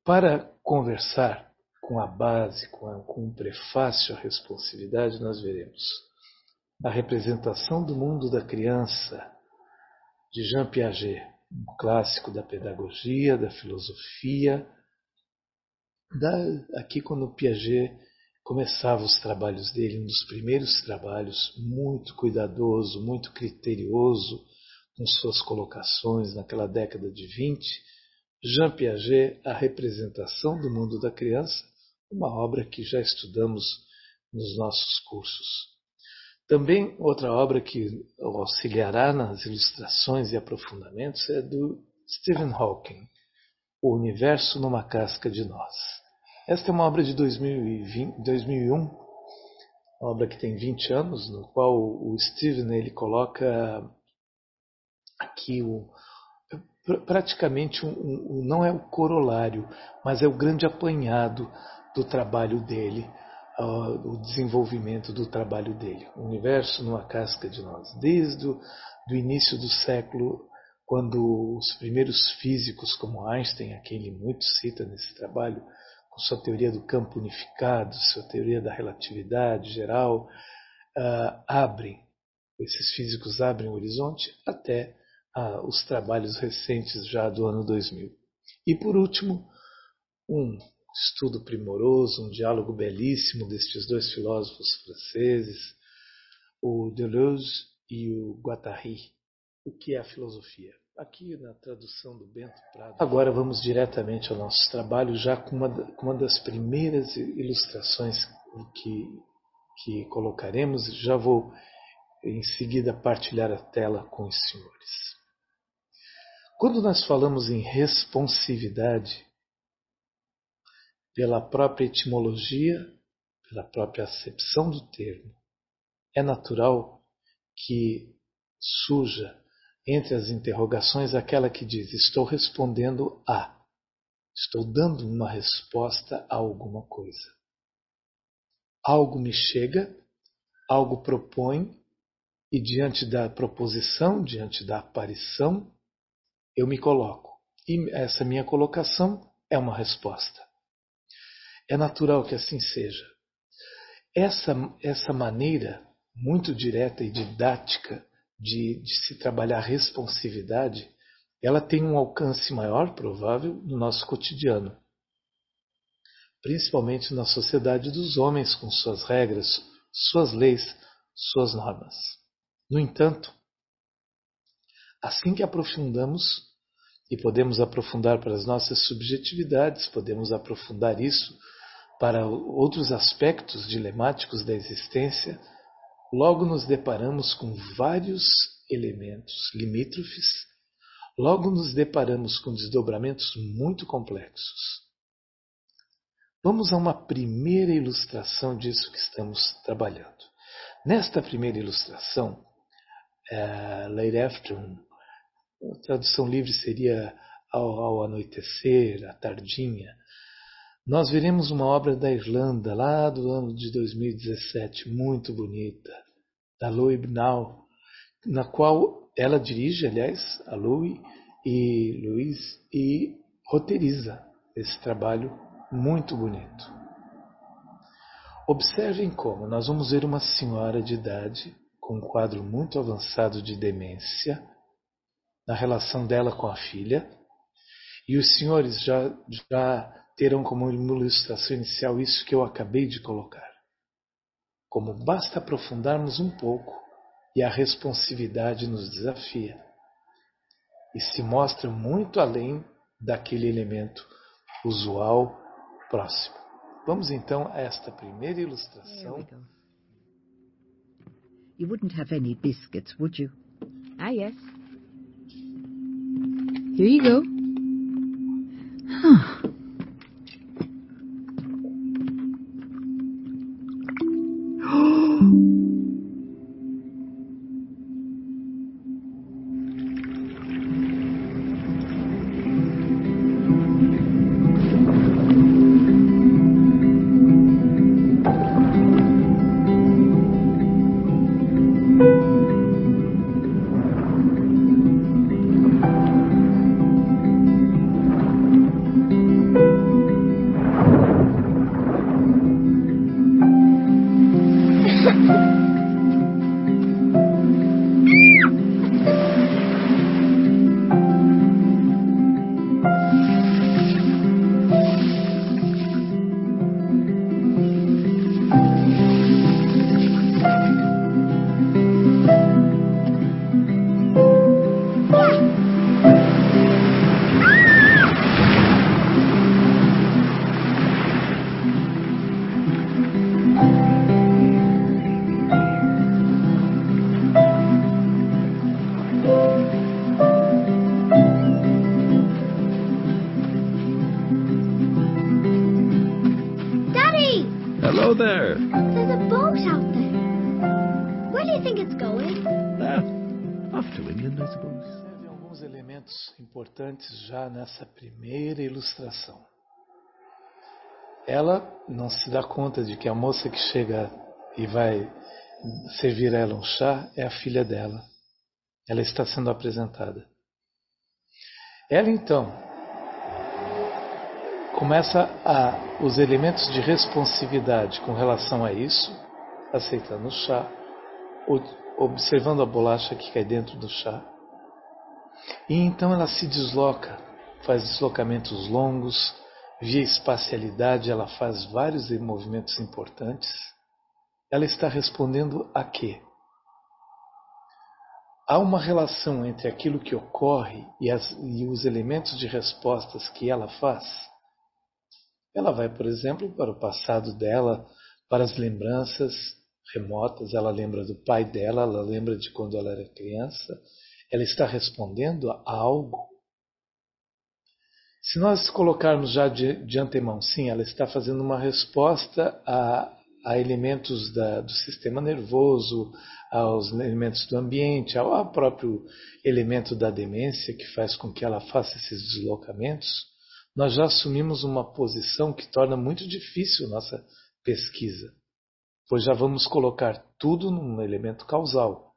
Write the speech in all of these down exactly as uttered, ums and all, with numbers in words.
Para conversar com a base, com, a, com um prefácio à responsividade, nós veremos a representação do mundo da criança, de Jean Piaget, um clássico da pedagogia, da filosofia, da, aqui quando Piaget começava os trabalhos dele, um dos primeiros trabalhos, muito cuidadoso, muito criterioso, com suas colocações naquela década de vinte, Jean Piaget, A Representação do Mundo da Criança, uma obra que já estudamos nos nossos cursos. Também outra obra que auxiliará nas ilustrações e aprofundamentos é do Stephen Hawking, O Universo numa Casca de Nós. Esta é uma obra de dois mil e vinte, dois mil e um, uma obra que tem vinte anos, no qual o Stephen ele coloca aqui o, praticamente um, um, não é o corolário, mas é o grande apanhado do trabalho dele, uh, o desenvolvimento do trabalho dele. O universo numa casca de nós. Desde o do início do século, quando os primeiros físicos como Einstein, a quem ele muito cita nesse trabalho, com sua teoria do campo unificado, sua teoria da relatividade geral, uh, abrem, esses físicos abrem o horizonte até uh, os trabalhos recentes já do ano dois mil. E por último, um estudo primoroso, um diálogo belíssimo destes dois filósofos franceses, o Deleuze e o Guattari, O que é a filosofia? Aqui na tradução do Bento Prado. Agora vamos diretamente ao nosso trabalho, já com uma, com uma das primeiras ilustrações que, que colocaremos. Já vou em seguida partilhar a tela com os senhores. Quando nós falamos em responsividade, pela própria etimologia, pela própria acepção do termo, é natural que surja entre as interrogações aquela que diz: estou respondendo a, estou dando uma resposta a alguma coisa. Algo me chega, algo propõe, e diante da proposição, diante da aparição, eu me coloco. E essa minha colocação é uma resposta. É natural que assim seja. Essa, essa maneira muito direta e didática de, de se trabalhar a responsividade, ela tem um alcance maior, provável, no nosso cotidiano. Principalmente na sociedade dos homens, com suas regras, suas leis, suas normas. No entanto, assim que aprofundamos, e podemos aprofundar para as nossas subjetividades, podemos aprofundar isso para outros aspectos dilemáticos da existência, logo nos deparamos com vários elementos limítrofes, logo nos deparamos com desdobramentos muito complexos. Vamos a uma primeira ilustração disso que estamos trabalhando. Nesta primeira ilustração, é, Late Afternoon, a tradução livre seria ao, ao anoitecer, à tardinha, nós veremos uma obra da Irlanda, lá do ano de dois mil e dezessete, muito bonita, da Louise Bnau, na qual ela dirige, aliás, a Louise e, Louise, e roteiriza esse trabalho muito bonito. Observem como nós vamos ver uma senhora de idade, com um quadro muito avançado de demência, na relação dela com a filha, e os senhores já, já terão como ilustração inicial isso que eu acabei de colocar. Como basta aprofundarmos um pouco e a responsividade nos desafia. E se mostra muito além daquele elemento usual próximo. Vamos então a esta primeira ilustração. You wouldn't have any biscuits, would you? Ah, yes. Here you go. Huh. Hello there. There's a boat out there. Where do you think it's going? Uh, off to England, I suppose. Observe alguns elementos importantes já nessa primeira ilustração. Ela não se dá conta de que a moça que chega e vai servir a ela um chá é a filha dela. Ela está sendo apresentada. Ela então começa a os elementos de responsividade com relação a isso, aceitando o chá, observando a bolacha que cai dentro do chá. E então ela se desloca, faz deslocamentos longos, via espacialidade ela faz vários movimentos importantes. Ela está respondendo a quê? Há uma relação entre aquilo que ocorre e, as, e os elementos de respostas que ela faz. Ela vai, por exemplo, para o passado dela, para as lembranças remotas. Ela lembra do pai dela, ela lembra de quando ela era criança. Ela está respondendo a algo. Se nós colocarmos já de, de antemão, sim, ela está fazendo uma resposta a, a elementos da, do sistema nervoso, aos elementos do ambiente, ao próprio elemento da demência que faz com que ela faça esses deslocamentos, nós já assumimos uma posição que torna muito difícil nossa pesquisa, pois já vamos colocar tudo num elemento causal.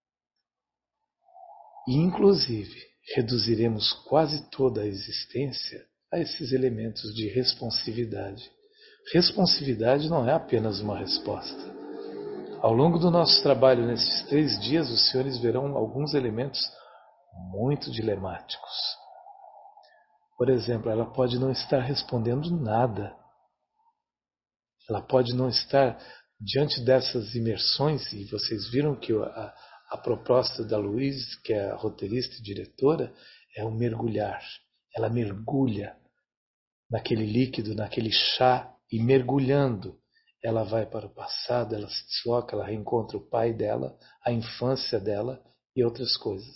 E, inclusive, reduziremos quase toda a existência a esses elementos de responsividade. Responsividade não é apenas uma resposta. Ao longo do nosso trabalho nesses três dias, os senhores verão alguns elementos muito dilemáticos. Por exemplo, ela pode não estar respondendo nada. Ela pode não estar diante dessas imersões, e vocês viram que a, a proposta da Louise, que é a roteirista e diretora, é o mergulhar. Ela mergulha naquele líquido, naquele chá, e mergulhando, ela vai para o passado, ela se desloca, ela reencontra o pai dela, a infância dela e outras coisas.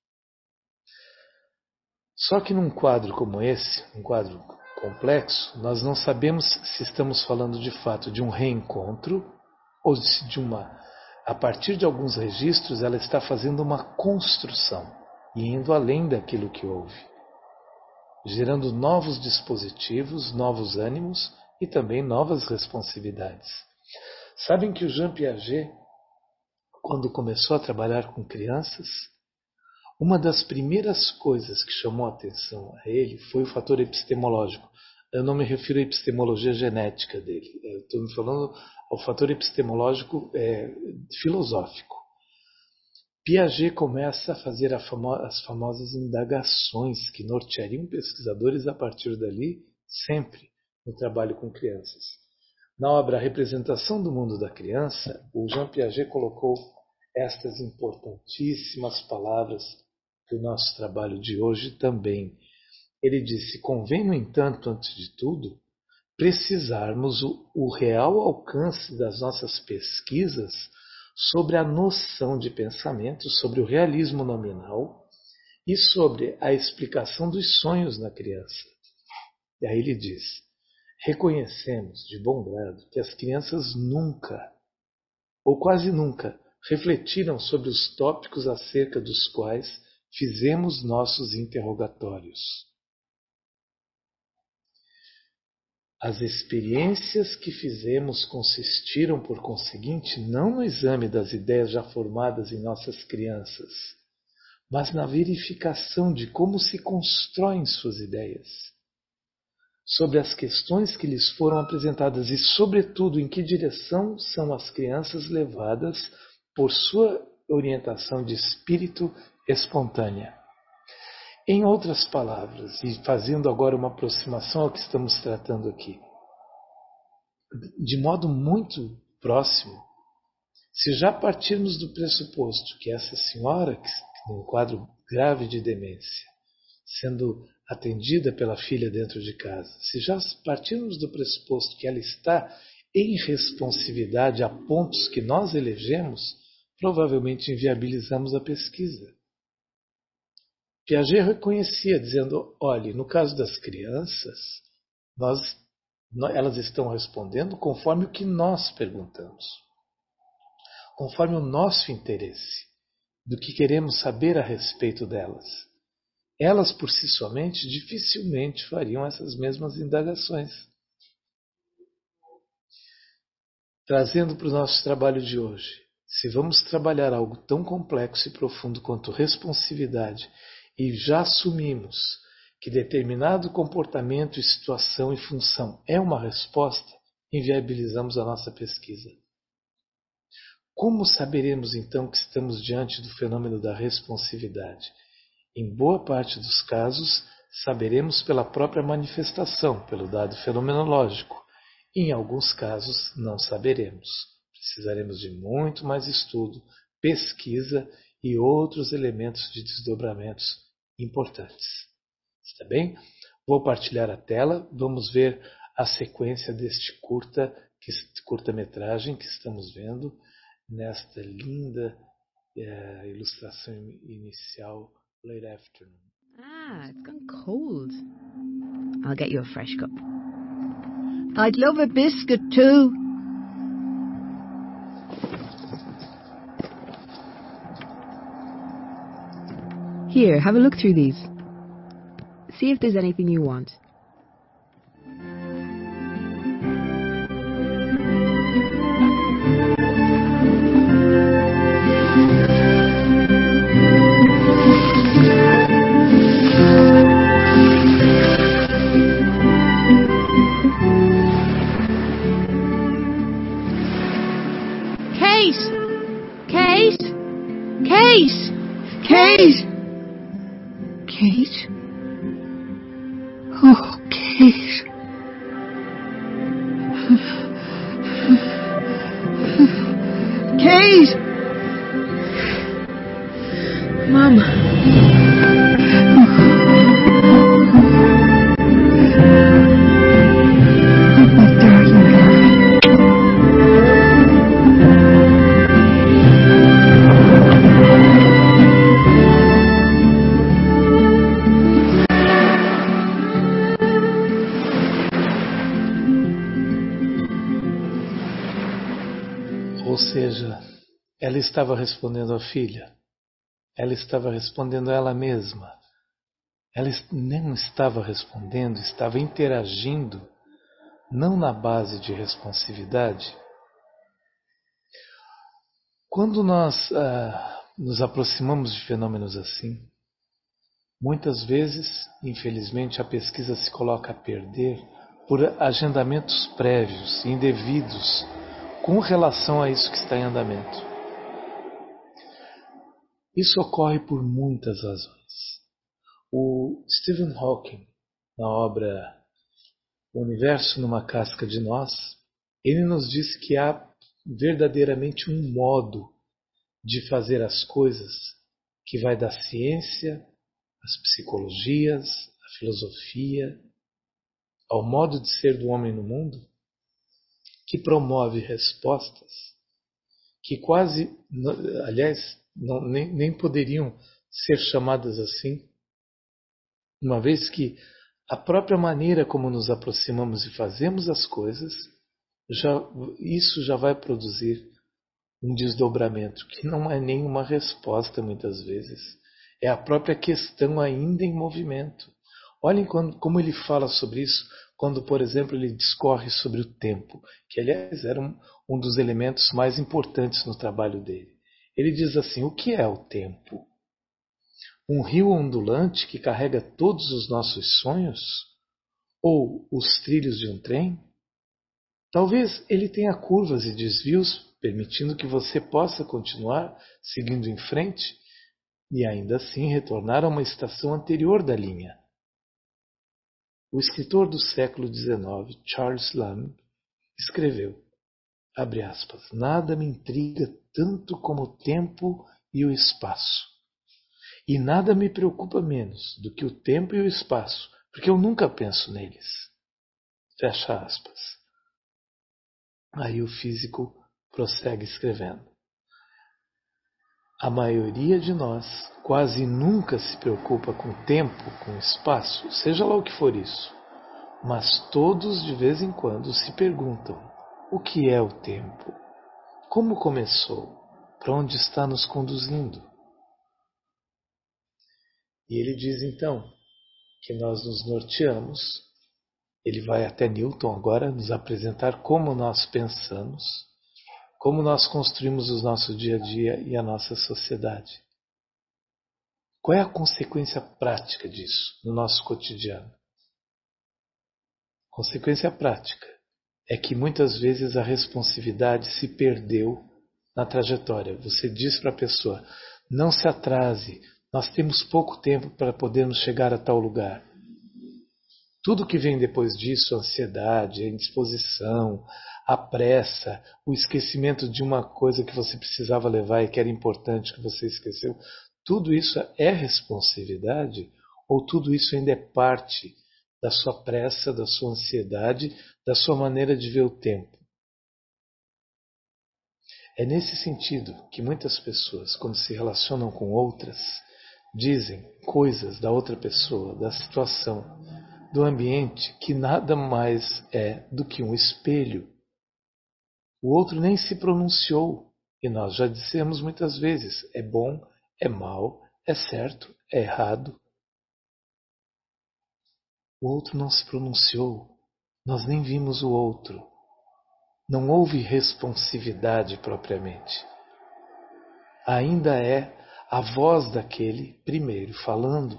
Só que num quadro como esse, um quadro complexo, nós não sabemos se estamos falando de fato de um reencontro ou se de uma, a partir de alguns registros, ela está fazendo uma construção e indo além daquilo que houve, gerando novos dispositivos, novos ânimos e também novas responsividades. Sabem que o Jean Piaget, quando começou a trabalhar com crianças, uma das primeiras coisas que chamou a atenção a ele foi o fator epistemológico. Eu não me refiro à epistemologia genética dele, eu estou me falando ao fator epistemológico é, filosófico. Piaget começa a fazer a famo- as famosas indagações que norteariam pesquisadores a partir dali, sempre no trabalho com crianças. Na obra A Representação do Mundo da Criança, o Jean Piaget colocou estas importantíssimas palavras do nosso trabalho de hoje também. Ele disse: convém, no entanto, antes de tudo, precisarmos o, o real alcance das nossas pesquisas sobre a noção de pensamento, sobre o realismo nominal e sobre a explicação dos sonhos na criança. E aí ele diz: reconhecemos de bom grado que as crianças nunca, ou quase nunca, refletiram sobre os tópicos acerca dos quais fizemos nossos interrogatórios. As experiências que fizemos consistiram, por conseguinte, não no exame das ideias já formadas em nossas crianças, mas na verificação de como se constroem suas ideias, sobre as questões que lhes foram apresentadas e, sobretudo, em que direção são as crianças levadas por sua orientação de espírito espontânea. Em outras palavras, e fazendo agora uma aproximação ao que estamos tratando aqui, de modo muito próximo, se já partirmos do pressuposto que essa senhora, que tem um quadro grave de demência, sendo atendida pela filha dentro de casa, se já partirmos do pressuposto que ela está em responsividade a pontos que nós elegemos, provavelmente inviabilizamos a pesquisa. Piaget reconhecia, dizendo: olhe, no caso das crianças, nós Elas estão respondendo conforme o que nós perguntamos, conforme o nosso interesse, do que queremos saber a respeito delas. Elas, por si somente, dificilmente fariam essas mesmas indagações. Trazendo para o nosso trabalho de hoje, se vamos trabalhar algo tão complexo e profundo quanto responsividade e já assumimos que determinado comportamento, situação e função é uma resposta, inviabilizamos a nossa pesquisa. Como saberemos então que estamos diante do fenômeno da responsividade? Em boa parte dos casos, saberemos pela própria manifestação, pelo dado fenomenológico. Em alguns casos, não saberemos. Precisaremos de muito mais estudo, pesquisa e outros elementos de desdobramentos importantes. Está bem? Vou partilhar a tela. Vamos ver a sequência deste curta, curta-metragem que estamos vendo nesta linda eh, ilustração inicial, Late Afternoon. Ah, it's gone cold. I'll get you a fresh cup. I'd love a biscuit too. Here, have a look through these. See if there's anything you want. Kate! Kate! Kate! Kate! Kate? Oh, Kate. Kate! Mum. My darling girl. Ou seja, ela estava respondendo à filha. Ela estava respondendo a ela mesma. Ela não estava respondendo, estava interagindo, não na base de responsividade. Quando nós ah, nos aproximamos de fenômenos assim, muitas vezes, infelizmente, a pesquisa se coloca a perder por agendamentos prévios, indevidos, com relação a isso que está em andamento. Isso ocorre por muitas razões. O Stephen Hawking, na obra O Universo numa Casca de Nós, ele nos diz que há verdadeiramente um modo de fazer as coisas que vai da ciência, às psicologias, à filosofia, ao modo de ser do homem no mundo, que promove respostas que quase, aliás, não, nem, nem poderiam ser chamadas assim, uma vez que a própria maneira como nos aproximamos e fazemos as coisas, já, isso já vai produzir um desdobramento, que não é nenhuma resposta muitas vezes. É a própria questão ainda em movimento. Olhem quando, como ele fala sobre isso, quando, por exemplo, ele discorre sobre o tempo, que, aliás, era um, um dos elementos mais importantes no trabalho dele. Ele diz assim: o que é o tempo? Um rio ondulante que carrega todos os nossos sonhos? Ou os trilhos de um trem? Talvez ele tenha curvas e desvios, permitindo que você possa continuar seguindo em frente e ainda assim retornar a uma estação anterior da linha. O escritor do século dezenove, Charles Lamb, escreveu, abre aspas, nada me intriga tanto como o tempo e o espaço. E nada me preocupa menos do que o tempo e o espaço, porque eu nunca penso neles. Fecha aspas. Aí o físico prossegue escrevendo. A maioria de nós quase nunca se preocupa com o tempo, com o espaço, seja lá o que for isso. Mas todos de vez em quando se perguntam: o que é o tempo? Como começou? Para onde está nos conduzindo? E ele diz então que nós nos norteamos. Ele vai até Newton agora nos apresentar como nós pensamos, como nós construímos o nosso dia a dia e a nossa sociedade. Qual é a consequência prática disso no nosso cotidiano? Consequência prática é que muitas vezes a responsividade se perdeu na trajetória. Você diz para a pessoa: não se atrase, nós temos pouco tempo para podermos chegar a tal lugar. Tudo que vem depois disso, a ansiedade, a indisposição, a pressa, o esquecimento de uma coisa que você precisava levar e que era importante que você esqueceu, tudo isso é responsividade ou tudo isso ainda é parte da sua pressa, da sua ansiedade, da sua maneira de ver o tempo? É nesse sentido que muitas pessoas, quando se relacionam com outras, dizem coisas da outra pessoa, da situação, do ambiente, que nada mais é do que um espelho. O outro nem se pronunciou, e nós já dissemos muitas vezes: é bom, é mal, é certo, é errado. O outro não se pronunciou, nós nem vimos o outro. Não houve responsividade propriamente. Ainda é a voz daquele primeiro falando.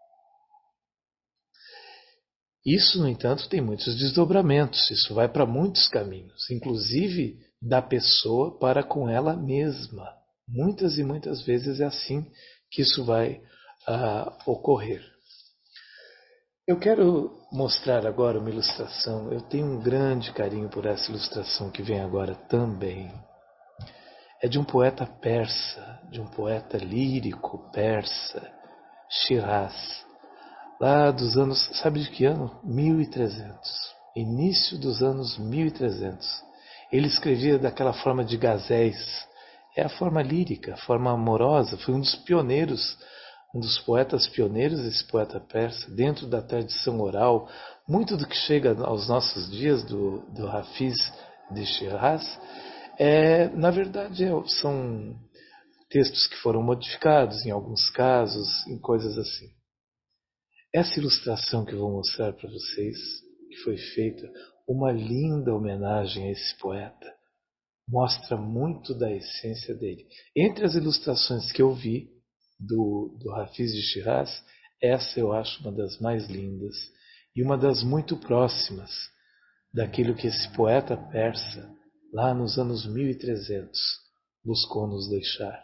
Isso, no entanto, tem muitos desdobramentos, isso vai para muitos caminhos, inclusive da pessoa para com ela mesma. Muitas e muitas vezes é assim que isso vai uh, ocorrer. Eu quero mostrar agora uma ilustração. Eu tenho um grande carinho por essa ilustração que vem agora também. É de um poeta persa, de um poeta lírico persa, Shiraz. Lá dos anos, sabe de que ano? mil e trezentos. Início dos anos mil e trezentos. Ele escrevia daquela forma de gazéis. É a forma lírica, a forma amorosa. Foi um dos pioneiros, um dos poetas pioneiros, esse poeta persa, dentro da tradição oral. Muito do que chega aos nossos dias do, do Hafiz de Shiraz, é, na verdade, é, são textos que foram modificados em alguns casos, em coisas assim. Essa ilustração que eu vou mostrar para vocês, que foi feita, uma linda homenagem a esse poeta, mostra muito da essência dele. Entre as ilustrações que eu vi do, do Hafiz de Shiraz, essa eu acho uma das mais lindas e uma das muito próximas daquilo que esse poeta persa, lá nos anos mil e trezentos, buscou nos deixar.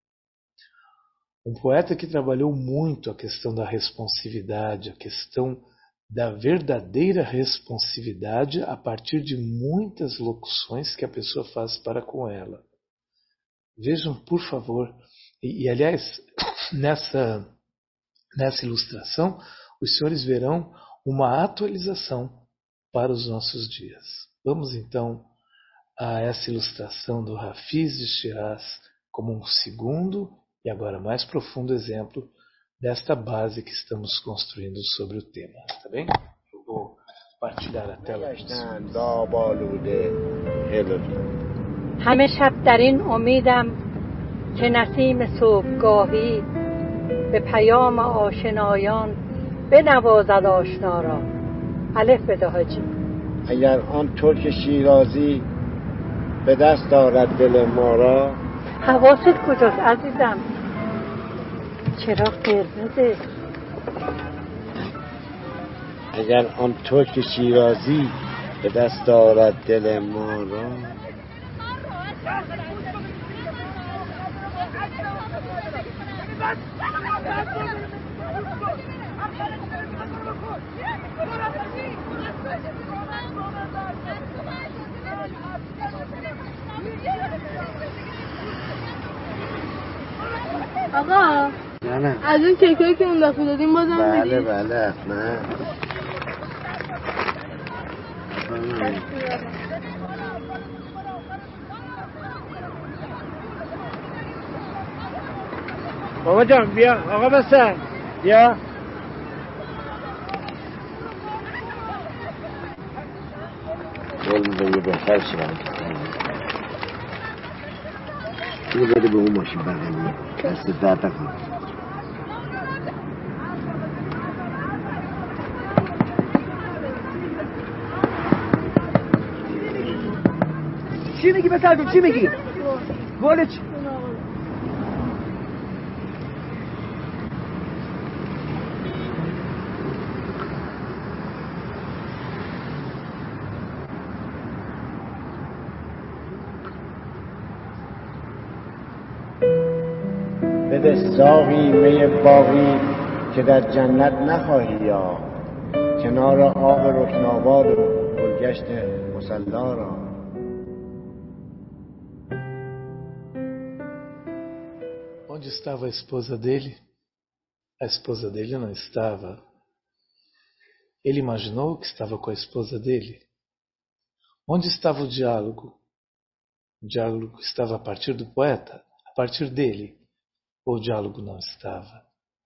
Um poeta que trabalhou muito a questão da responsividade, a questão da verdadeira responsividade a partir de muitas locuções que a pessoa faz para com ela. Vejam, por favor, e, e aliás, nessa, nessa ilustração, os senhores verão uma atualização para os nossos dias. Vamos então a essa ilustração do Hafiz de Shiraz como um segundo e agora mais profundo exemplo desta base que estamos construindo sobre o tema. Tá bem? Eu vou partilhar a tela. همه شب در این امیدم که نسیم صبحگاهی به پیام آشنایان بنوازد آشنا را. الف بده حاجی. اگر آن ترک شیرازی به دست دارد دل ما را. حواست کجاست عزیزم؟ چرا قرمزه؟ اگر آن ترک شیرازی به دست دارد دل ما را. آقا نه نه از این کیکایی که اون دفعه دادیم بازم بله میدی؟ بله حتما. بابا جان بیا آقا بسر بیا قول میده یه بهتر چی برای کسی اینو بده به اون ماشین بغلی دست درد نکنه. چی میگی بسرگم؟ چی میگی؟ گوله چی؟ بده ساقی می باقی که در جنت نخواهی یا کنار آب رکناباد و گلگشت مصلا را. Onde estava a esposa dele? A esposa dele não estava. Ele imaginou que estava com a esposa dele. Onde estava o diálogo? O diálogo estava a partir do poeta, a partir dele. Ou o diálogo não estava?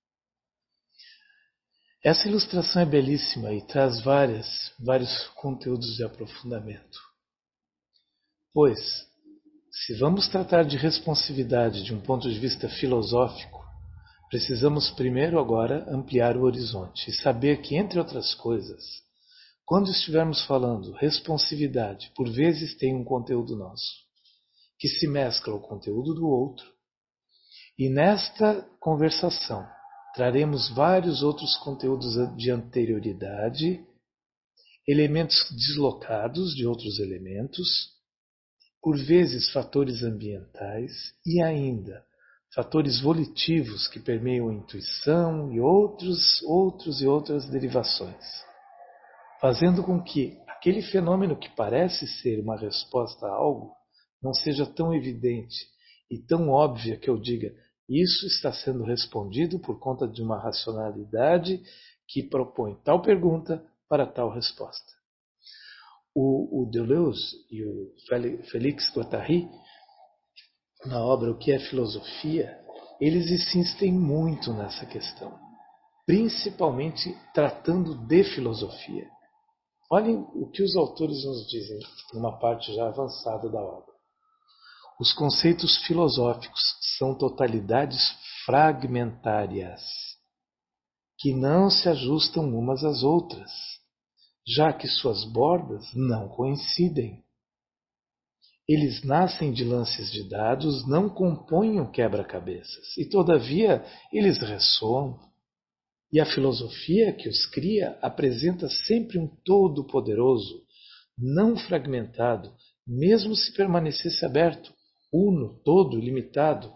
Essa ilustração é belíssima e traz várias, vários conteúdos de aprofundamento. Pois, se vamos tratar de responsividade de um ponto de vista filosófico, precisamos primeiro agora ampliar o horizonte e saber que, entre outras coisas, quando estivermos falando responsividade, por vezes tem um conteúdo nosso, que se mescla ao conteúdo do outro, e nesta conversação traremos vários outros conteúdos de anterioridade, elementos deslocados de outros elementos, por vezes fatores ambientais e ainda fatores volitivos que permeiam a intuição e outros, outros e outras derivações, fazendo com que aquele fenômeno que parece ser uma resposta a algo não seja tão evidente e tão óbvia que eu diga isso está sendo respondido por conta de uma racionalidade que propõe tal pergunta para tal resposta. O, o Deleuze e o Félix Guattari, na obra O que é Filosofia, eles insistem muito nessa questão, principalmente tratando de filosofia. Olhem o que os autores nos dizem numa parte já avançada da obra. Os conceitos filosóficos são totalidades fragmentárias, que não se ajustam umas às outras, já que suas bordas não coincidem. Eles nascem de lances de dados, não compõem um quebra-cabeças, e todavia eles ressoam. E a filosofia que os cria apresenta sempre um todo poderoso, não fragmentado, mesmo se permanecesse aberto, uno, todo, ilimitado.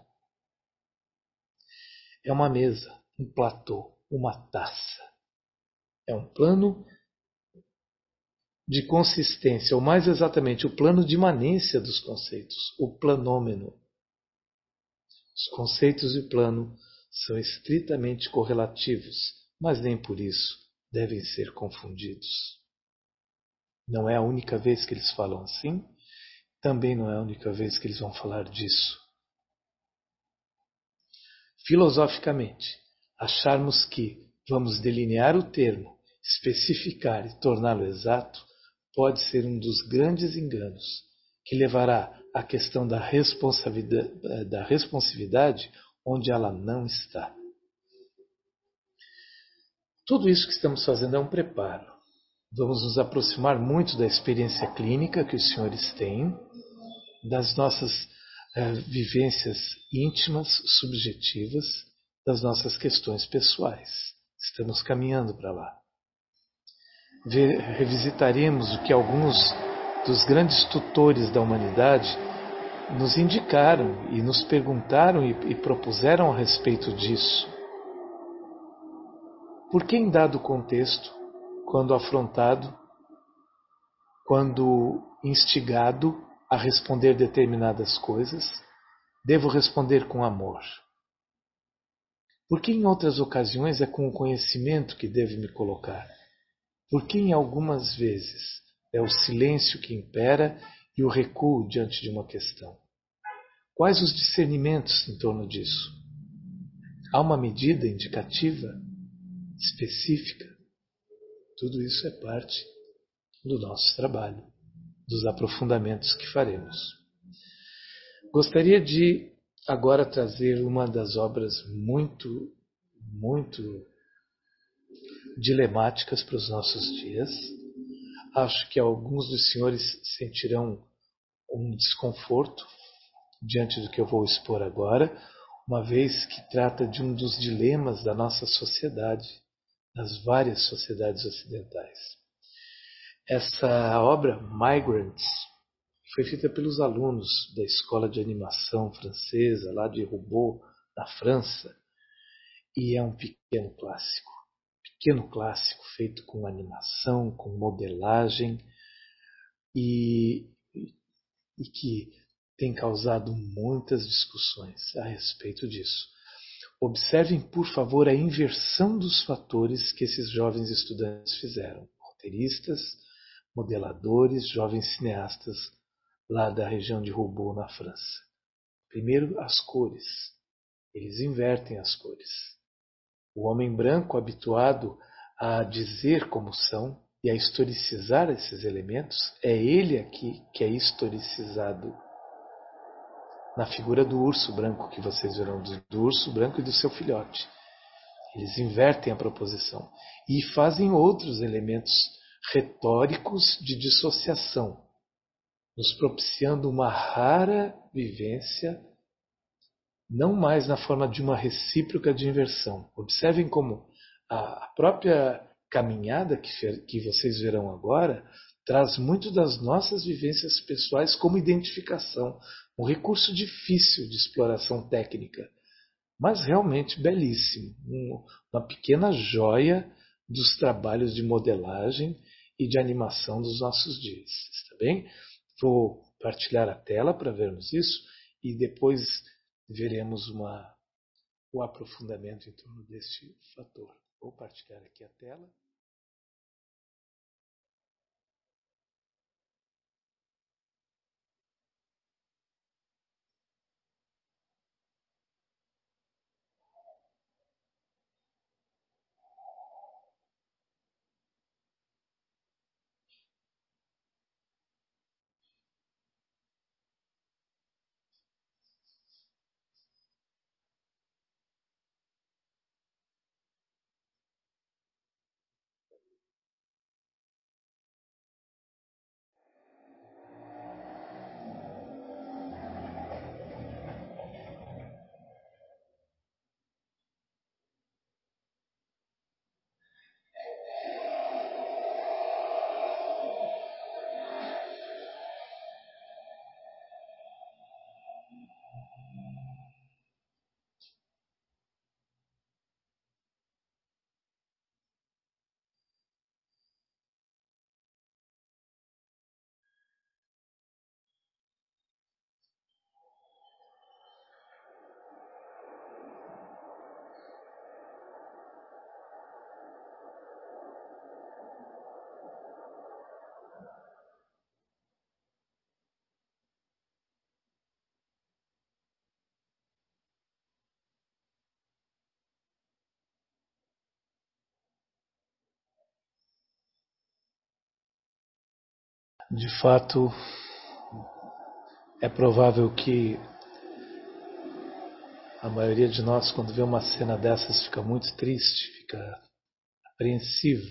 É uma mesa, um platô, uma taça. É um plano de consistência, ou mais exatamente, o plano de imanência dos conceitos, o planômeno. Os conceitos e o plano são estritamente correlativos, mas nem por isso devem ser confundidos. Não é a única vez que eles falam assim, também não é a única vez que eles vão falar disso. Filosoficamente, acharmos que vamos delinear o termo, especificar e torná-lo exato, pode ser um dos grandes enganos que levará à questão da responsabilidade, da responsividade onde ela não está. Tudo isso que estamos fazendo é um preparo. Vamos nos aproximar muito da experiência clínica que os senhores têm, das nossas eh, vivências íntimas, subjetivas, das nossas questões pessoais. Estamos caminhando para lá. Ver, revisitaremos o que alguns dos grandes tutores da humanidade nos indicaram e nos perguntaram e, e propuseram a respeito disso. Por que em dado contexto, quando afrontado, quando instigado a responder determinadas coisas, devo responder com amor? Por que em outras ocasiões é com o conhecimento que devo me colocar? Por que em algumas vezes é o silêncio que impera e o recuo diante de uma questão? Quais os discernimentos em torno disso? Há uma medida indicativa, específica? Tudo isso é parte do nosso trabalho. dos aprofundamentos que faremos. Gostaria de agora trazer uma das obras muito, muito dilemáticas para os nossos dias. Acho que alguns dos senhores sentirão um desconforto diante do que eu vou expor agora, uma vez que trata de um dos dilemas da nossa sociedade, das várias sociedades ocidentais. Essa obra, Migrants, foi feita pelos alunos da Escola de Animação Francesa, lá de Roubaix, na França, e é um pequeno clássico. Pequeno clássico feito com animação, com modelagem, e, e que tem causado muitas discussões a respeito disso. Observem, por favor, a inversão dos fatores que esses jovens estudantes fizeram. Roteiristas, modeladores, jovens cineastas lá da região de Roubaix, na França. Primeiro, as cores. Eles invertem as cores. O homem branco, habituado a dizer como são e a historicizar esses elementos, é ele aqui que é historicizado na figura do urso branco, que vocês verão, do, do urso branco e do seu filhote. Eles invertem a proposição e fazem outros elementos retóricos de dissociação, nos propiciando uma rara vivência, não mais na forma de uma recíproca de inversão. Observem como a própria caminhada que, que vocês verão agora traz muito das nossas vivências pessoais como identificação, um recurso difícil de exploração técnica, mas realmente belíssimo, uma pequena joia dos trabalhos de modelagem e de animação dos nossos dias. Está bem? Vou partilhar a tela para vermos isso e depois veremos uma, o aprofundamento em torno deste fator. Vou partilhar aqui a tela. De fato, é provável que a maioria de nós, quando vê uma cena dessas, fica muito triste, fica apreensivo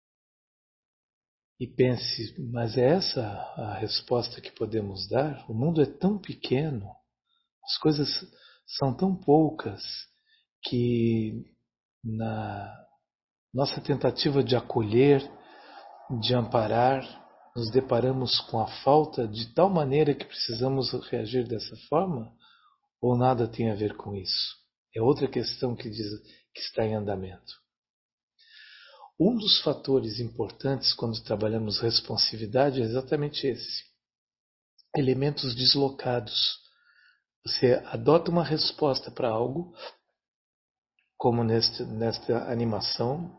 e pense, mas é essa a resposta que podemos dar? O mundo é tão pequeno, as coisas são tão poucas que na nossa tentativa de acolher, de amparar, nos deparamos com a falta de tal maneira que precisamos reagir dessa forma? Ou nada tem a ver com isso? É outra questão que, diz, que está em andamento. Um dos fatores importantes quando trabalhamos responsividade é exatamente esse. Elementos deslocados. Você adota uma resposta para algo, como neste, nesta animação,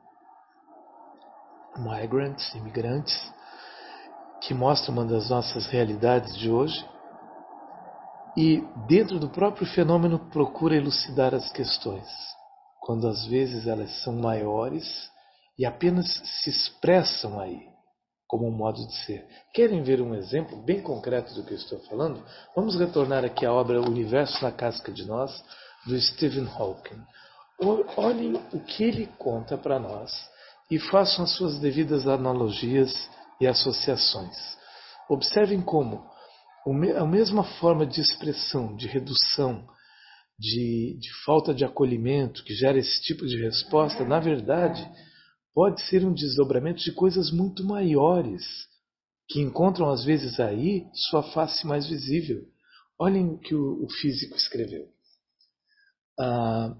Migrants, imigrantes, que mostra uma das nossas realidades de hoje, e dentro do próprio fenômeno procura elucidar as questões, quando às vezes elas são maiores e apenas se expressam aí. como um modo de ser. Querem ver um exemplo bem concreto do que eu estou falando? Vamos retornar aqui à obra O Universo na Casca de Nós, do Stephen Hawking. Olhem o que ele conta para nós e façam as suas devidas analogias e associações. Observem como a mesma forma de expressão, de redução, de, de falta de acolhimento que gera esse tipo de resposta, na verdade, pode ser um desdobramento de coisas muito maiores, que encontram às vezes aí sua face mais visível. Olhem o que o, o físico escreveu. Ah,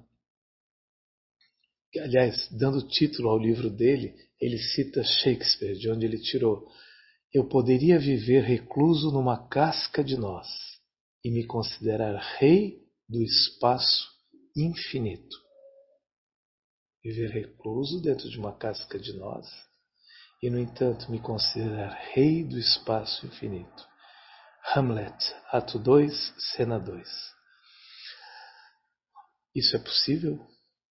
aliás, dando título ao livro dele, ele cita Shakespeare, de onde ele tirou: eu poderia viver recluso numa casca de nós e me considerar rei do espaço infinito. Viver recluso dentro de uma casca de nós e, no entanto, me considerar rei do espaço infinito. Hamlet, ato dois, cena dois. Isso é possível?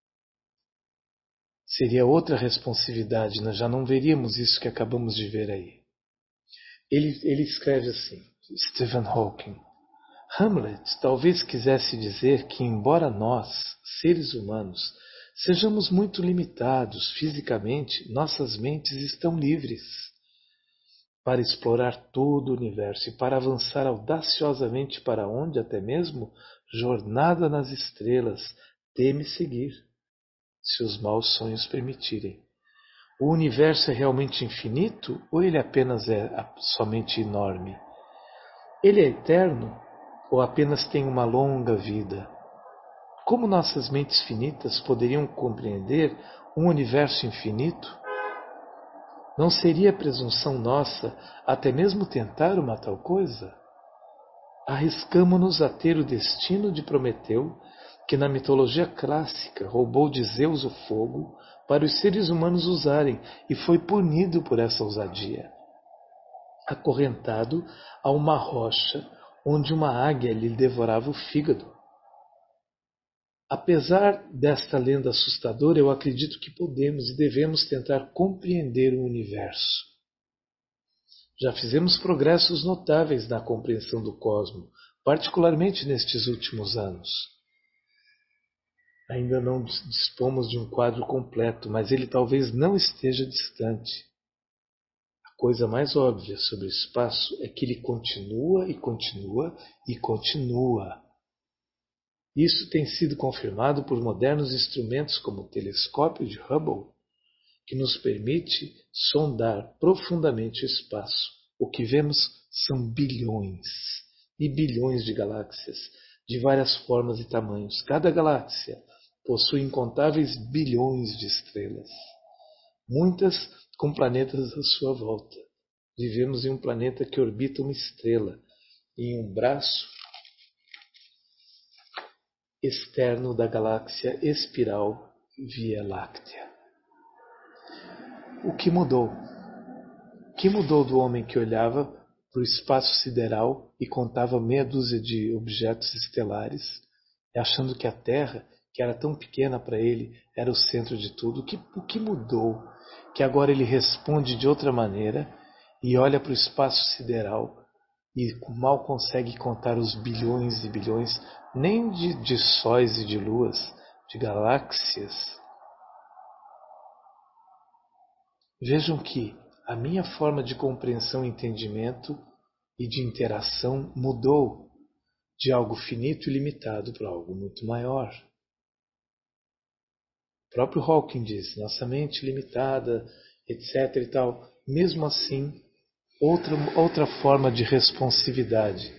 Seria outra responsividade, nós já não veríamos isso que acabamos de ver aí. Ele, ele escreve assim, Stephen Hawking: Hamlet talvez quisesse dizer que, embora nós, seres humanos, sejamos muito limitados fisicamente, nossas mentes estão livres para explorar todo o universo e para avançar audaciosamente para onde, até mesmo, jornada nas estrelas teme seguir, se os maus sonhos permitirem. O universo é realmente infinito ou ele apenas é somente enorme? Ele é eterno ou apenas tem uma longa vida? Como nossas mentes finitas poderiam compreender um universo infinito? Não seria presunção nossa até mesmo tentar uma tal coisa? Arriscamo-nos a ter o destino de Prometeu, que na mitologia clássica roubou de Zeus o fogo para os seres humanos usarem e foi punido por essa ousadia, acorrentado a uma rocha onde uma águia lhe devorava o fígado. Apesar desta lenda assustadora, eu acredito que podemos e devemos tentar compreender o universo. Já fizemos progressos notáveis na compreensão do cosmos, particularmente nestes últimos anos. Ainda não dispomos de um quadro completo, mas ele talvez não esteja distante. A coisa mais óbvia sobre o espaço é que ele continua e continua e continua. Isso tem sido confirmado por modernos instrumentos como o telescópio de Hubble, que nos permite sondar profundamente o espaço. O que vemos são bilhões e bilhões de galáxias, de várias formas e tamanhos. Cada galáxia possui incontáveis bilhões de estrelas, muitas com planetas à sua volta. Vivemos em um planeta que orbita uma estrela, em um braço externo da galáxia espiral Via Láctea. O que mudou? O que mudou do homem que olhava para o espaço sideral e contava meia dúzia de objetos estelares, achando que a Terra, que era tão pequena para ele, era o centro de tudo? O que, o que mudou? Que agora ele responde de outra maneira e olha para o espaço sideral e mal consegue contar os bilhões e bilhões, nem de, de sóis e de luas, de galáxias. Vejam que a minha forma de compreensão e entendimento e de interação mudou de algo finito e limitado para algo muito maior. O próprio Hawking diz, nossa mente limitada, etc e tal. Mesmo assim, outra, outra forma de responsividade.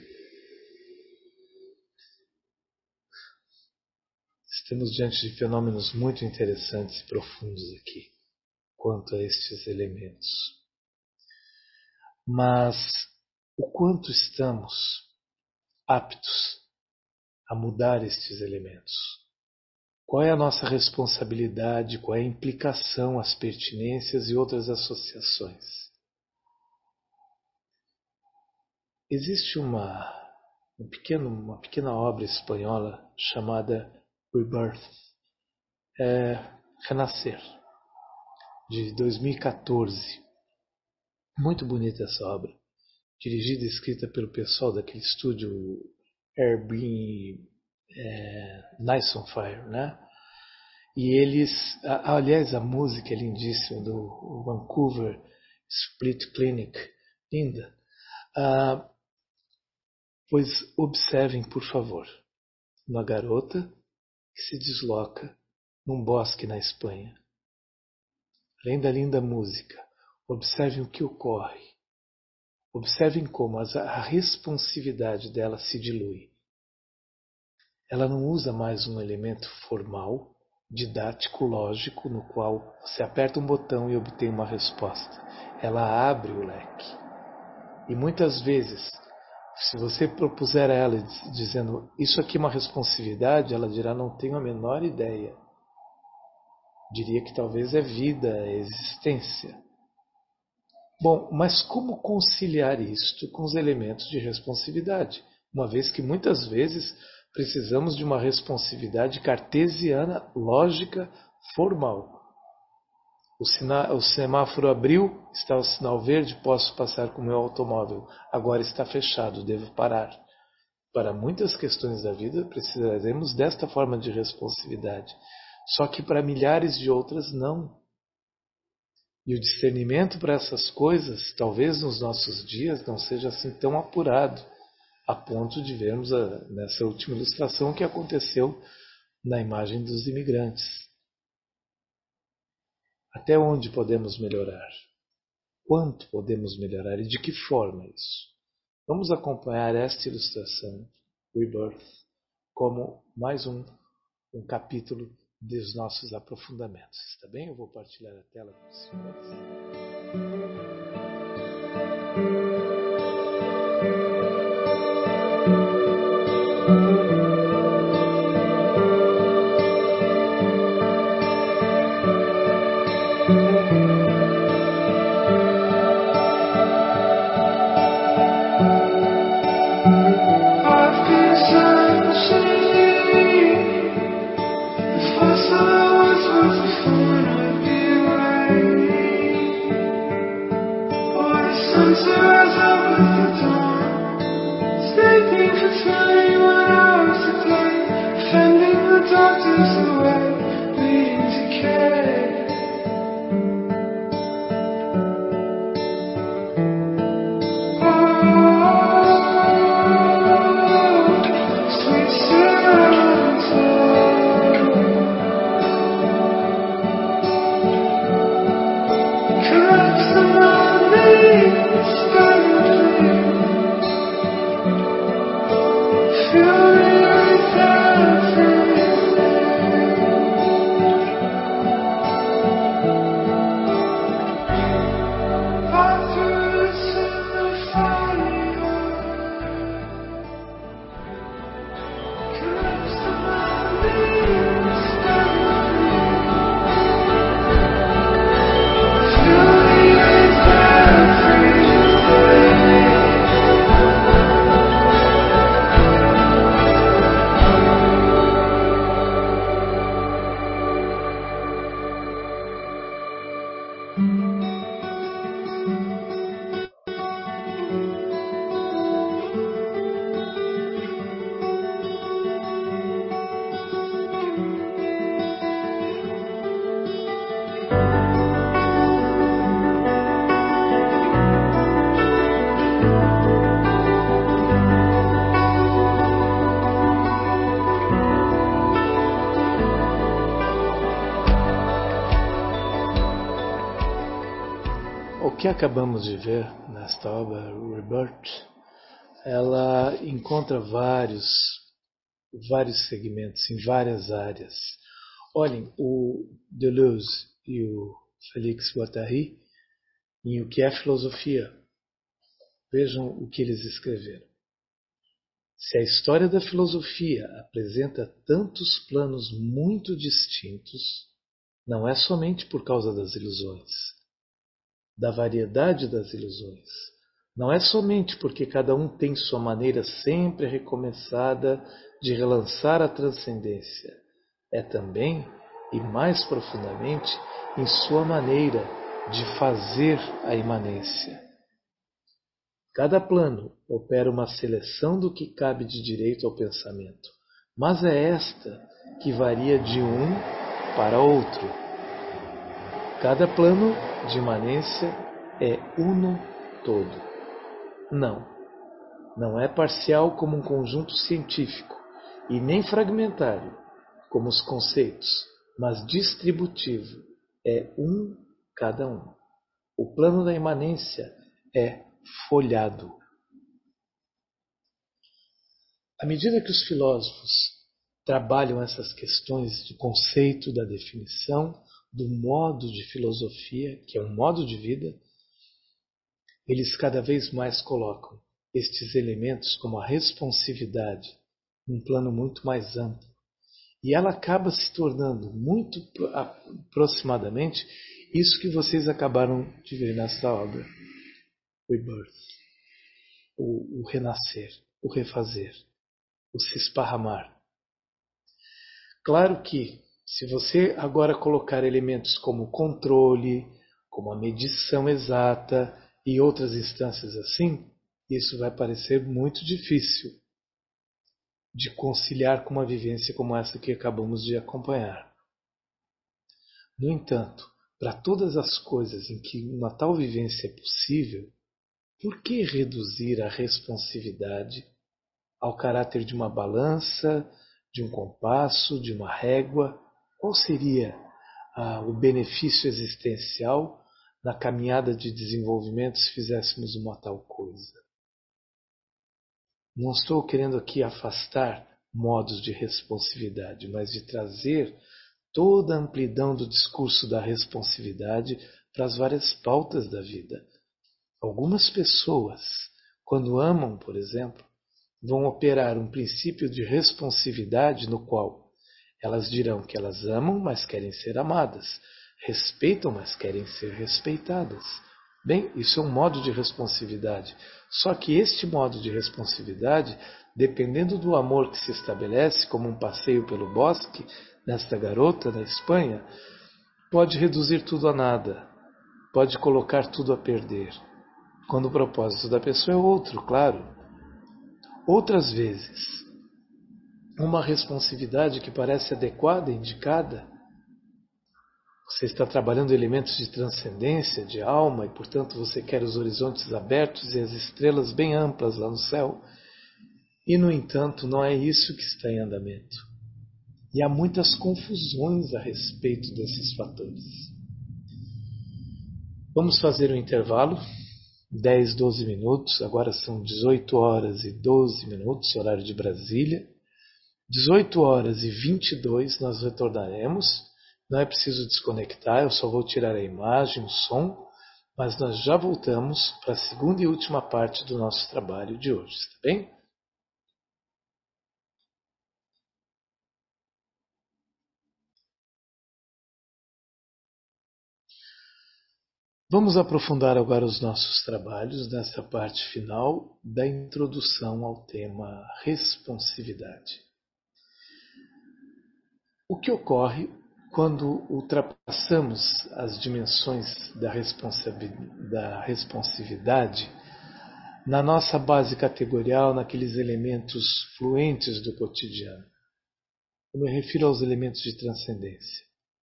Estamos diante de fenômenos muito interessantes e profundos aqui, quanto a estes elementos. Mas o quanto estamos aptos a mudar estes elementos? Qual é a nossa responsabilidade? Qual é a implicação, as pertinências e outras associações? Existe uma, um pequeno, uma pequena obra espanhola chamada Rebirth, é, Renascer, de dois mil e quatorze. Muito bonita essa obra, dirigida e escrita pelo pessoal daquele estúdio Airbnb, é, Nice on Fire, né? E eles, a, aliás, a música é lindíssima do Vancouver Split Clinic, linda. Ah, pois observem, por favor, uma garota que se desloca num bosque na Espanha. Além da linda música, observem o que ocorre. Observem como a responsividade dela se dilui. Ela não usa mais um elemento formal, didático, lógico, no qual você aperta um botão e obtém uma resposta. Ela abre o leque. E muitas vezes, se você propuser a ela dizendo isso aqui é uma responsividade, ela dirá não tenho a menor ideia. Diria que talvez é vida, é existência. Bom, mas como conciliar isto com os elementos de responsividade? Uma vez que muitas vezes precisamos de uma responsividade cartesiana, lógica, formal. O, sina- o semáforo abriu, está o sinal verde, posso passar com o meu automóvel. Agora está fechado, devo parar. Para muitas questões da vida precisaremos desta forma de responsividade. Só que para milhares de outras não. E o discernimento para essas coisas, talvez nos nossos dias, não seja assim tão apurado, a ponto de vermos a, nessa última ilustração o que aconteceu na imagem dos imigrantes. Até onde podemos melhorar? Quanto podemos melhorar e de que forma isso? Vamos acompanhar esta ilustração, Rebirth, como mais um, um capítulo dos nossos aprofundamentos. Está bem? Eu vou partilhar a tela com os senhores. O que acabamos de ver nesta obra, Rebirth, ela encontra vários, vários segmentos em várias áreas. Olhem, o Deleuze e o Félix Guattari em O que é filosofia. Vejam o que eles escreveram. Se a história da filosofia apresenta tantos planos muito distintos, não é somente por causa das ilusões, da variedade das ilusões. Não é somente porque cada um tem sua maneira sempre recomeçada de relançar a transcendência. É também, e mais profundamente, em sua maneira de fazer a imanência. Cada plano opera uma seleção do que cabe de direito ao pensamento, mas é esta que varia de um para outro. Cada plano de imanência é uno todo. Não, não é parcial como um conjunto científico e nem fragmentário como os conceitos, mas distributivo, é um cada um. O plano da imanência é folhado. À medida que os filósofos trabalham essas questões do conceito, da definição, do modo de filosofia, que é um modo de vida, eles cada vez mais colocam estes elementos como a responsividade num plano muito mais amplo. E ela acaba se tornando muito aproximadamente isso que vocês acabaram de ver nessa obra. Rebirth. O, o renascer, o refazer, o se esparramar. Claro que, se você agora colocar elementos como controle, como a medição exata e outras instâncias assim, isso vai parecer muito difícil de conciliar com uma vivência como essa que acabamos de acompanhar. No entanto, para todas as coisas em que uma tal vivência é possível, por que reduzir a responsividade ao caráter de uma balança, de um compasso, de uma régua? Qual seria ah, o benefício existencial na caminhada de desenvolvimento se fizéssemos uma tal coisa? Não estou querendo aqui afastar modos de responsividade, mas de trazer toda a amplidão do discurso da responsividade para as várias pautas da vida. Algumas pessoas, quando amam, por exemplo, vão operar um princípio de responsividade no qual elas dirão que elas amam, mas querem ser amadas, respeitam, mas querem ser respeitadas. Bem, isso é um modo de responsividade. Só que este modo de responsividade, dependendo do amor que se estabelece, como um passeio pelo bosque, nesta garota na Espanha, pode reduzir tudo a nada, pode colocar tudo a perder, quando o propósito da pessoa é outro, claro. Outras vezes, uma responsividade que parece adequada, indicada, você está trabalhando elementos de transcendência, de alma, e portanto você quer os horizontes abertos e as estrelas bem amplas lá no céu. E no entanto, não é isso que está em andamento. E há muitas confusões a respeito desses fatores. Vamos fazer um intervalo, dez, doze minutos, agora são dezoito horas e doze minutos, horário de Brasília. dezoito horas e vinte e dois nós retornaremos. Não é preciso desconectar, eu só vou tirar a imagem, o som, mas nós já voltamos para a segunda e última parte do nosso trabalho de hoje, está bem? Vamos aprofundar agora os nossos trabalhos nessa parte final da introdução ao tema responsividade. O que ocorre quando ultrapassamos as dimensões da, da responsividade na nossa base categorial, naqueles elementos fluentes do cotidiano? Eu me refiro aos elementos de transcendência.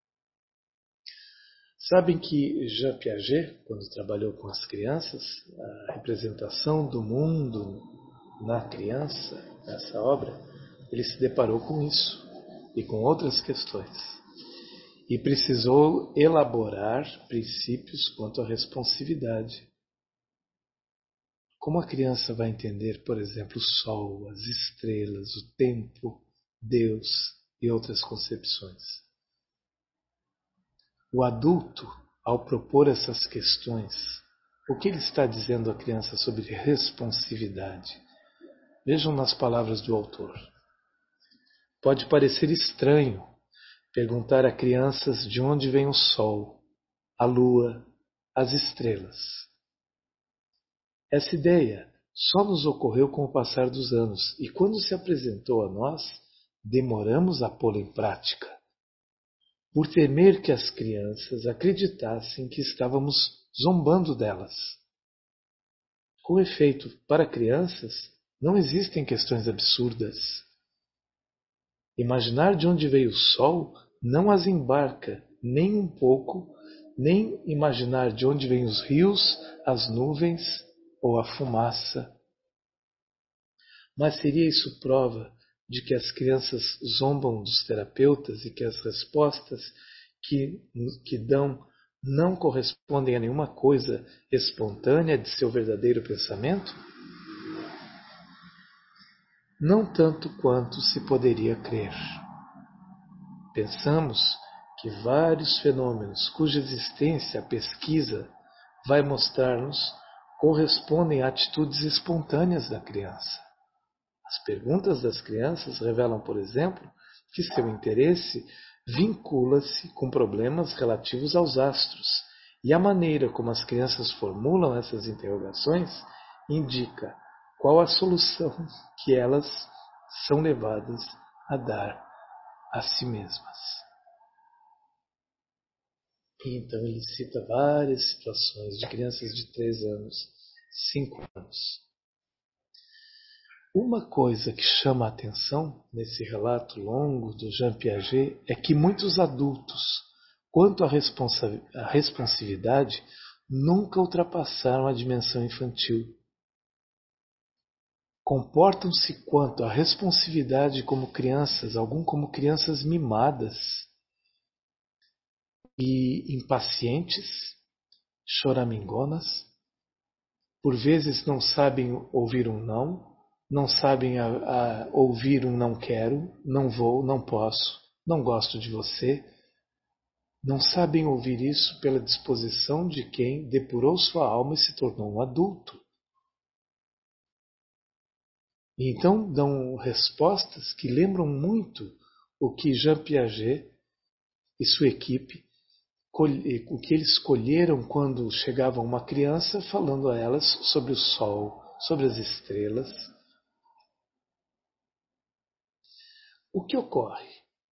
Sabem que Jean Piaget, quando trabalhou com as crianças, a representação do mundo na criança, nessa obra, ele se deparou com isso e com outras questões. E precisou elaborar princípios quanto à responsividade. Como a criança vai entender, por exemplo, o sol, as estrelas, o tempo, Deus e outras concepções? O adulto, ao propor essas questões, o que ele está dizendo à criança sobre responsividade? Vejam nas palavras do autor. Pode parecer estranho perguntar a crianças de onde vem o sol, a lua, as estrelas. Essa ideia só nos ocorreu com o passar dos anos e quando se apresentou a nós, demoramos a pô-la em prática, por temer que as crianças acreditassem que estávamos zombando delas. Com efeito, para crianças, não existem questões absurdas. Imaginar de onde veio o sol não as embarca nem um pouco, nem imaginar de onde vêm os rios, as nuvens ou a fumaça. Mas seria isso prova de que as crianças zombam dos terapeutas e que as respostas que, que dão não correspondem a nenhuma coisa espontânea de seu verdadeiro pensamento? Não tanto quanto se poderia crer. Pensamos que vários fenômenos cuja existência a pesquisa vai mostrar-nos correspondem a atitudes espontâneas da criança. As perguntas das crianças revelam, por exemplo, que seu interesse vincula-se com problemas relativos aos astros, e a maneira como as crianças formulam essas interrogações indica qual a solução que elas são levadas a dar a si mesmas. E então ele cita várias situações de crianças de três anos, cinco anos. Uma coisa que chama a atenção nesse relato longo do Jean Piaget é que muitos adultos, quanto à responsa- à responsividade, nunca ultrapassaram a dimensão infantil. Comportam-se quanto à responsividade como crianças, algum como crianças mimadas e impacientes, choramingonas, por vezes não sabem ouvir um não, não sabem a, a ouvir um não quero, não vou, não posso, não gosto de você. Não sabem ouvir isso pela disposição de quem depurou sua alma e se tornou um adulto. E então dão respostas que lembram muito o que Jean Piaget e sua equipe, o que eles escolheram quando chegava uma criança falando a elas sobre o sol, sobre as estrelas. O que ocorre?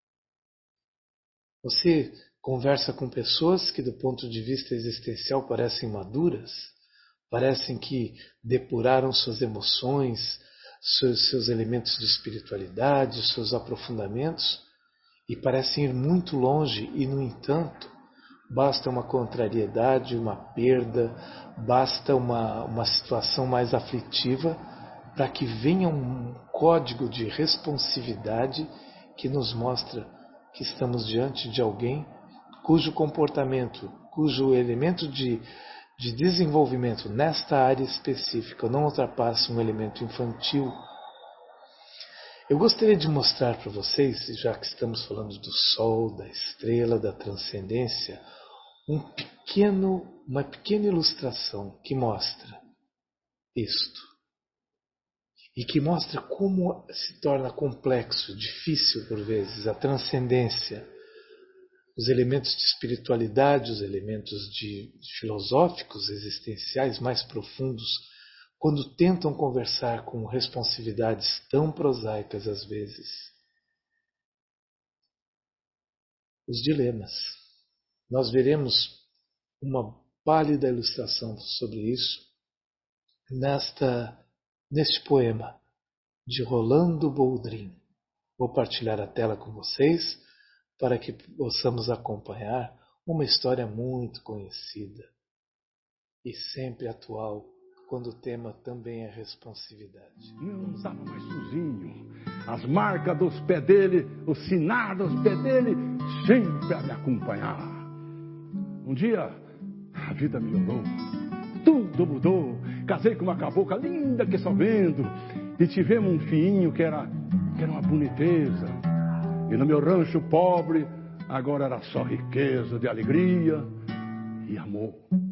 Você conversa com pessoas que, do ponto de vista existencial, parecem maduras, parecem que depuraram suas emoções, seus, seus elementos de espiritualidade, seus aprofundamentos, e parecem ir muito longe, e, no entanto, basta uma contrariedade, uma perda, basta uma, uma situação mais aflitiva para que venha um código de responsividade que nos mostra que estamos diante de alguém cujo comportamento, cujo elemento de, de desenvolvimento nesta área específica não ultrapassa um elemento infantil. Eu gostaria de mostrar para vocês, já que estamos falando do sol, da estrela, da transcendência, um pequeno, uma pequena ilustração que mostra isto. E que mostra como se torna complexo, difícil por vezes, a transcendência, os elementos de espiritualidade, os elementos de, de filosóficos, existenciais mais profundos, quando tentam conversar com responsividades tão prosaicas às vezes. Os dilemas. Nós veremos uma pálida ilustração sobre isso nesta neste poema de Rolando Boldrin. Vou partilhar a tela com vocês para que possamos acompanhar uma história muito conhecida e sempre atual, quando o tema também é responsividade. Não estava mais sozinho. As marcas dos pés dele, o sinar dos pés dele, sempre a me acompanhar. Um dia, a vida melhorou. Tudo mudou. Casei com uma cabocla linda que só vendo. E tivemos um filhinho que era, que era uma boniteza. E no meu rancho pobre, agora era só riqueza, de alegria e amor.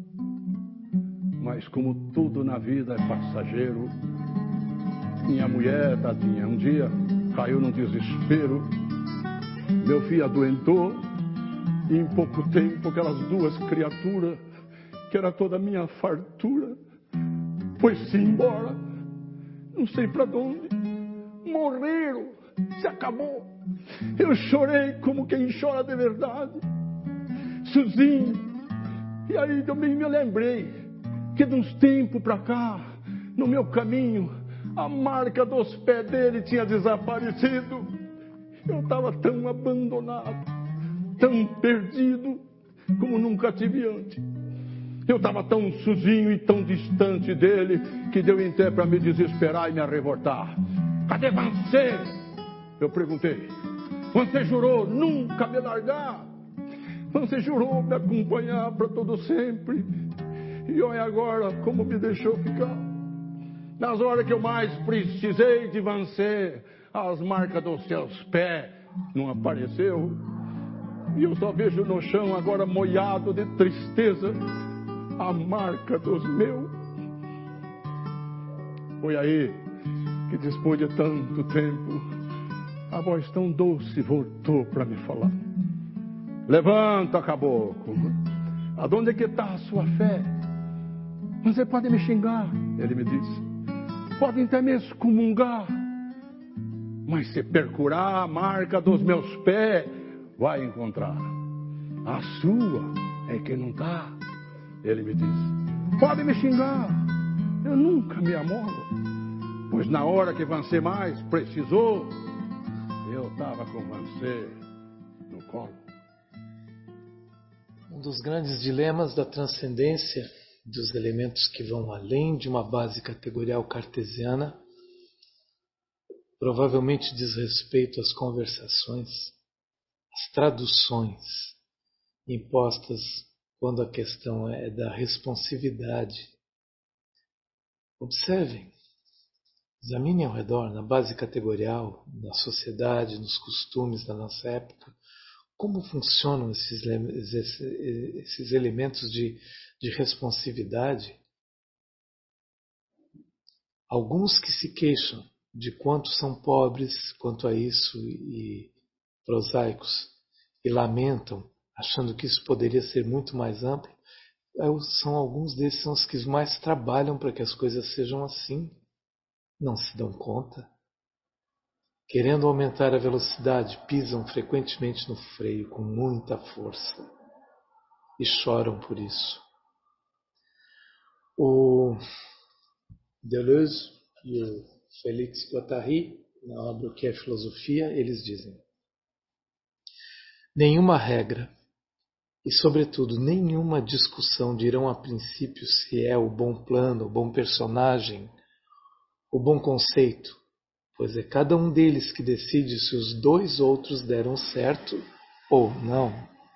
Mas como tudo na vida é passageiro, minha mulher, tadinha, um dia caiu num desespero. Meu filho adoentou. E em pouco tempo, aquelas duas criaturas, que era toda a minha fartura, foi-se embora, não sei para onde, morreram, se acabou. Eu chorei como quem chora de verdade, sozinho. E aí também me lembrei que de uns tempos para cá, No meu caminho, a marca dos pés dele tinha desaparecido. Eu estava tão abandonado, tão perdido, como nunca tive antes. Eu estava tão sozinho e tão distante dele, que deu em pé para me desesperar e me arrevoltar. Cadê você? Eu perguntei. Você jurou nunca me largar? Você jurou me acompanhar para todo sempre? E olha agora como me deixou ficar. Nas horas que eu mais precisei de vencer, as marcas dos seus pés não apareceu. E eu só vejo no chão agora molhado de tristeza a marca dos meus. Foi aí que depois de tanto tempo, a voz tão doce voltou para me falar. Levanta, caboclo. Aonde é que está a sua fé? Você pode me xingar, ele me disse. Pode até me excomungar. Mas se percurar a marca dos meus pés, vai encontrar. A sua é que não está. Ele me disse. Pode me xingar. Eu nunca me amolo. Pois na hora que você mais precisou, eu estava com você no colo. Um dos grandes dilemas da transcendência dos elementos que vão além de uma base categorial cartesiana provavelmente diz respeito às conversações, às traduções impostas quando a questão é da responsividade. Observem, examinem ao redor, na base categorial, na sociedade, nos costumes da nossa época, como funcionam esses, esses, esses elementos de, de responsividade. Alguns que se queixam de quanto são pobres quanto a isso e prosaicos e lamentam, achando que isso poderia ser muito mais amplo, são alguns desses são os que mais trabalham para que as coisas sejam assim. Não se dão conta. Querendo aumentar a velocidade, pisam frequentemente no freio com muita força e choram por isso. O Deleuze e o Félix Guattari, na obra O que é Filosofia, eles dizem: nenhuma regra e, sobretudo, nenhuma discussão dirão a princípio se é o bom plano, o bom personagem, o bom conceito, pois é cada um deles que decide se os dois outros deram certo ou não.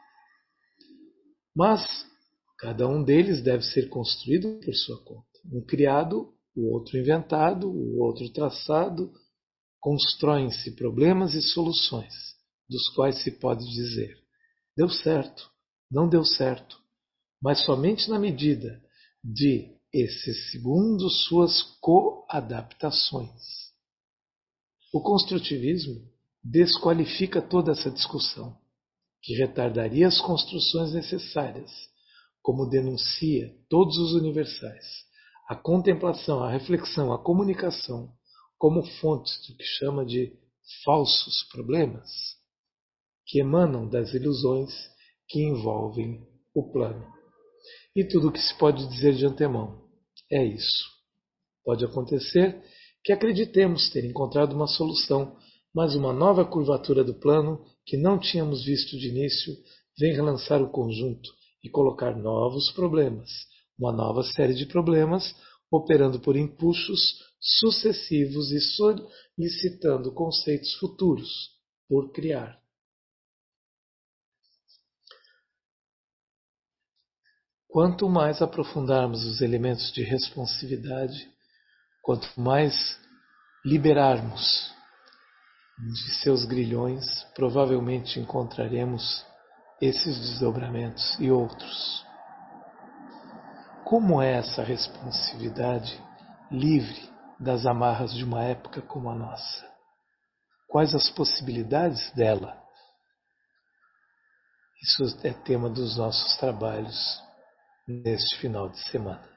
Mas cada um deles deve ser construído por sua conta. Um criado, o outro inventado, o outro traçado, constroem-se problemas e soluções, dos quais se pode dizer: deu certo, não deu certo, mas somente na medida de esses segundo suas coadaptações. O construtivismo desqualifica toda essa discussão, que retardaria as construções necessárias, como denuncia todos os universais, a contemplação, a reflexão, a comunicação, como fontes do que chama de falsos problemas, que emanam das ilusões que envolvem o plano. E tudo o que se pode dizer de antemão é isso. Pode acontecer que acreditemos ter encontrado uma solução, mas uma nova curvatura do plano, que não tínhamos visto de início, vem relançar o conjunto e colocar novos problemas, uma nova série de problemas, operando por impulsos sucessivos e solicitando conceitos futuros por criar. Quanto mais aprofundarmos os elementos de responsividade, quanto mais liberarmos de seus grilhões, provavelmente encontraremos esses desdobramentos e outros. Como é essa responsividade livre das amarras de uma época como a nossa? Quais as possibilidades dela? Isso é tema dos nossos trabalhos neste final de semana.